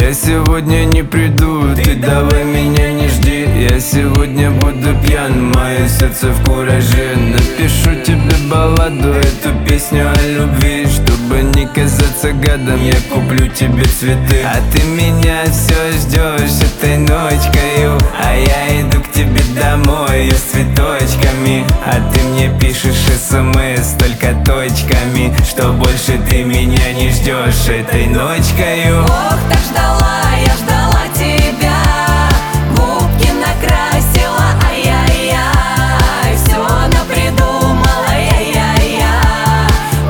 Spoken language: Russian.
Я сегодня не приду, ты давай меня не жди. Я сегодня буду пьян, мое сердце в кураже. Напишу тебе балладу, эту песню о любви. Чтобы не казаться гадом, я куплю тебе цветы. А ты меня все ждешь этой ночкою, а я иду к тебе домой с цветочками. А ты мне пишешь СМС только точками, что больше ты меня не ждешь этой ночкою. Ох, так ждала